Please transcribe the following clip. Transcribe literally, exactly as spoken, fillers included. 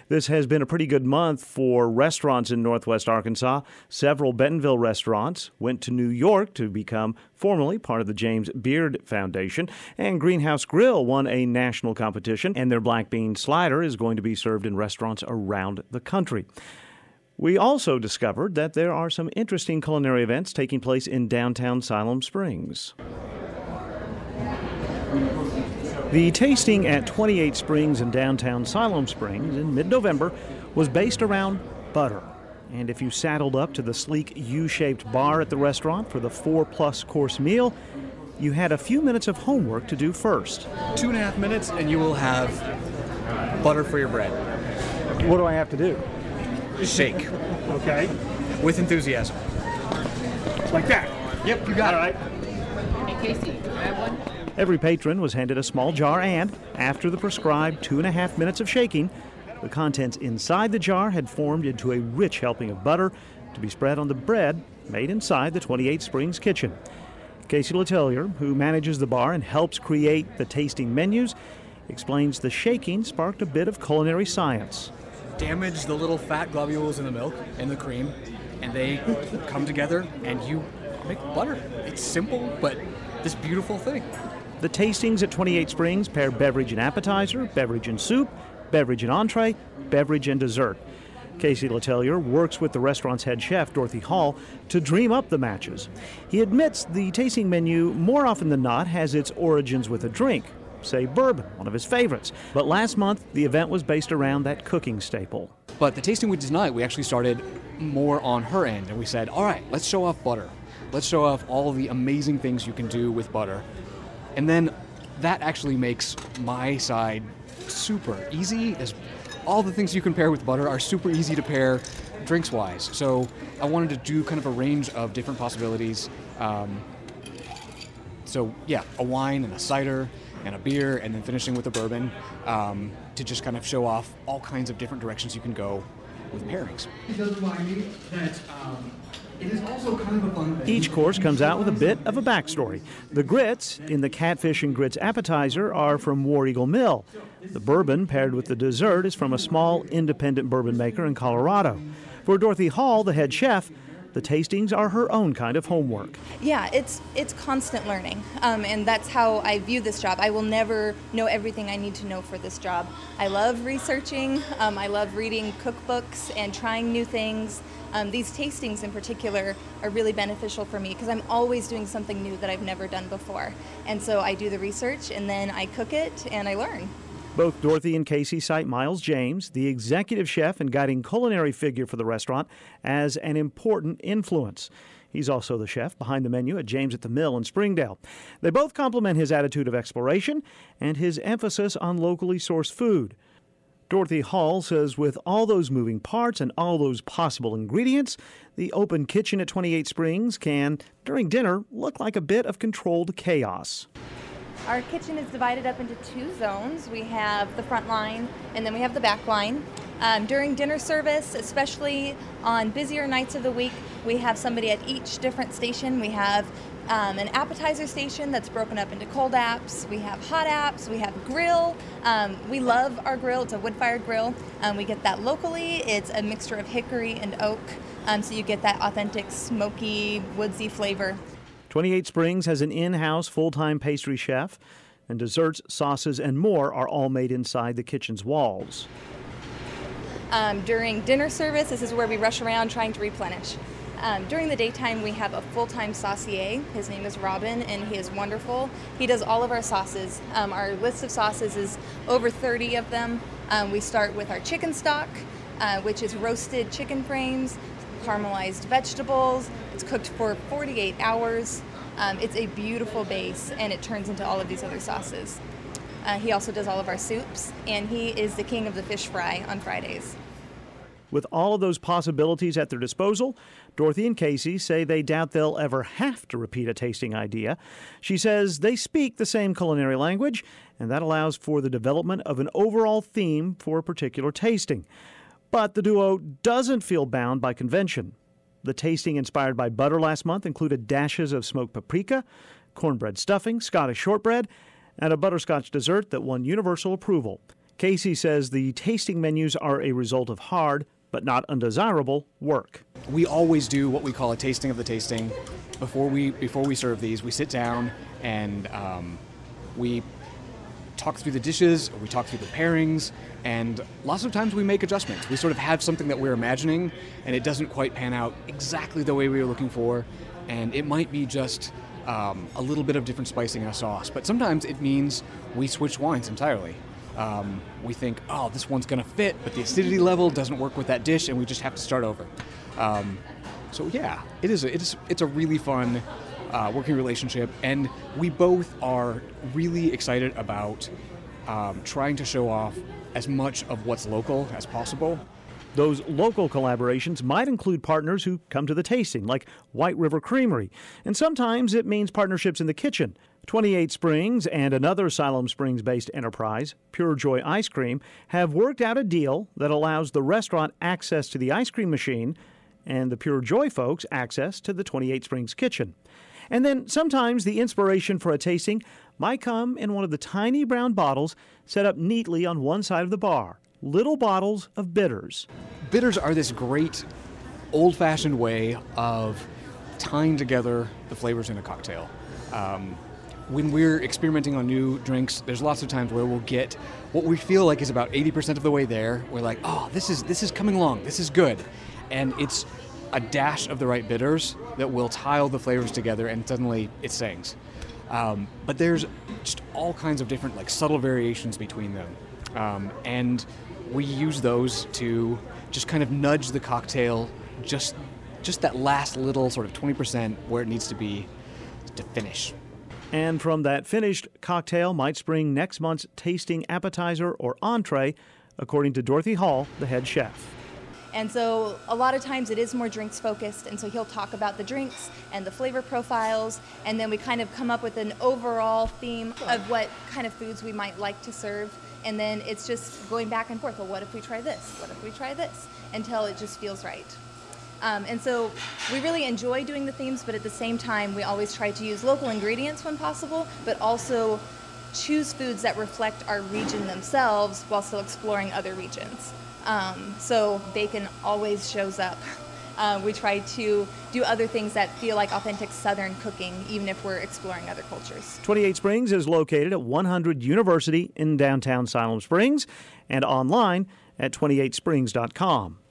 This has been a pretty good month for restaurants in Northwest Arkansas. Several Bentonville restaurants went to New York to become formally part of the James Beard Foundation. And Greenhouse Grill won a national competition, and their black bean slider is going to be served in restaurants around the country. We also discovered that there are some interesting culinary events taking place in downtown Siloam Springs. The tasting at twenty-eight Springs in downtown Siloam Springs in mid-November was based around butter. And if you saddled up to the sleek U-shaped bar at the restaurant for the four-plus course meal, you had a few minutes of homework to do first. Two and a half minutes and you will have butter for your bread. What do I have to do? Shake. Okay. With enthusiasm. Like that? Yep, you got All it. right. Hey, Casey, can I have one? Every patron was handed a small jar and, after the prescribed two and a half minutes of shaking, the contents inside the jar had formed into a rich helping of butter to be spread on the bread made inside the twenty-eight Springs kitchen. Casey Letelier, who manages the bar and helps create the tasting menus, explains the shaking sparked a bit of culinary science. Damage the little fat globules in the milk and the cream, and they come together and you make butter. It's simple, but this beautiful thing. The tastings at twenty-eight Springs pair beverage and appetizer, beverage and soup, beverage and entree, beverage and dessert. Casey Letelier works with the restaurant's head chef, Dorothy Hall, to dream up the matches. He admits the tasting menu more often than not has its origins with a drink, say bourbon, one of his favorites. But last month, the event was based around that cooking staple. But the tasting we did tonight, we actually started more on her end, and we said, all right, let's show off butter. Let's show off all of the amazing things you can do with butter. And then that actually makes my side super easy. There's all the things you can pair with butter are super easy to pair drinks-wise. So I wanted to do kind of a range of different possibilities. Um, so yeah, a wine and a cider and a beer, and then finishing with a bourbon um, to just kind of show off all kinds of different directions you can go with pairings. It does remind me that um, it is also kind of a fun thing. Each course comes out with a bit of a backstory. The grits in the catfish and grits appetizer are from War Eagle Mill. The bourbon paired with the dessert is from a small independent bourbon maker in Colorado. For Dorothy Hall, the head chef, the tastings are her own kind of homework. Yeah, it's it's constant learning, um, and that's how I view this job. I will never know everything I need to know for this job. I love researching, um, I love reading cookbooks and trying new things. Um, these tastings in particular are really beneficial for me because I'm always doing something new that I've never done before. And so I do the research and then I cook it and I learn. Both Dorothy and Casey cite Miles James, the executive chef and guiding culinary figure for the restaurant, as an important influence. He's also the chef behind the menu at James at the Mill in Springdale. They both compliment his attitude of exploration and his emphasis on locally sourced food. Dorothy Hall says with all those moving parts and all those possible ingredients, the open kitchen at twenty-eight Springs can, during dinner, look like a bit of controlled chaos. Our kitchen is divided up into two zones. We have the front line and then we have the back line. Um, during dinner service, especially on busier nights of the week, we have somebody at each different station. We have um, an appetizer station that's broken up into cold apps. We have hot apps. We have grill. Um, we love our grill. It's a wood-fired grill. Um, we get that locally. It's a mixture of hickory and oak, um, so you get that authentic smoky, woodsy flavor. twenty-eight Springs has an in-house full-time pastry chef, and desserts, sauces, and more are all made inside the kitchen's walls. Um, during dinner service, this is where we rush around trying to replenish. Um, during the daytime, we have a full-time saucier. His name is Robin, and he is wonderful. He does all of our sauces. Um, our list of sauces is over thirty of them. Um, we start with our chicken stock, uh, which is roasted chicken frames, caramelized vegetables. It's cooked for forty-eight hours. Um, it's a beautiful base, and it turns into all of these other sauces. Uh, he also does all of our soups, and he is the king of the fish fry on Fridays. With all of those possibilities at their disposal, Dorothy and Casey say they doubt they'll ever have to repeat a tasting idea. She says they speak the same culinary language, and that allows for the development of an overall theme for a particular tasting. But the duo doesn't feel bound by convention. The tasting inspired by butter last month included dashes of smoked paprika, cornbread stuffing, Scottish shortbread, and a butterscotch dessert that won universal approval. Casey says the tasting menus are a result of hard, but not undesirable, work. We always do what we call a tasting of the tasting. Before we before we serve these, we sit down and um, we talk through the dishes, or we talk through the pairings, and lots of times we make adjustments. We sort of have something that we're imagining, and it doesn't quite pan out exactly the way we were looking for, and it might be just um, a little bit of different spicing in a sauce, but sometimes it means we switch wines entirely. Um, we think, oh, this one's going to fit, but the acidity level doesn't work with that dish, and we just have to start over. Um, so yeah, it is. A, it is. It's a really fun uh, working relationship, and we both are really excited about um, trying to show off as much of what's local as possible. Those local collaborations might include partners who come to the tasting, like White River Creamery, and sometimes it means partnerships in the kitchen. twenty-eight Springs and another Siloam Springs-based enterprise, Pure Joy Ice Cream, have worked out a deal that allows the restaurant access to the ice cream machine and the Pure Joy folks access to the twenty-eight Springs kitchen. And then sometimes the inspiration for a tasting might come in one of the tiny brown bottles set up neatly on one side of the bar. Little bottles of bitters. Bitters are this great old-fashioned way of tying together the flavors in a cocktail. Um, when we're experimenting on new drinks, there's lots of times where we'll get what we feel like is about eighty percent of the way there. We're like, oh, this is this is coming along, this is good. And it's a dash of the right bitters that will tile the flavors together, and suddenly it sings. Um, but there's just all kinds of different, like, subtle variations between them. Um, and we use those to just kind of nudge the cocktail just just that last little sort of twenty percent where it needs to be to finish. And from that finished cocktail might spring next month's tasting appetizer or entree, according to Dorothy Hall, the head chef. And so a lot of times it is more drinks focused, and so he'll talk about the drinks and the flavor profiles, and then we kind of come up with an overall theme of what kind of foods we might like to serve, and then it's just going back and forth. Well, what if we try this? What if we try this? Until it just feels right. Um, and so we really enjoy doing the themes, but at the same time we always try to use local ingredients when possible, but also choose foods that reflect our region themselves while still exploring other regions. Um, so bacon always shows up. Uh, we try to do other things that feel like authentic Southern cooking, even if we're exploring other cultures. twenty-eight Springs is located at one hundred University in downtown Siloam Springs and online at twenty-eight springs dot com.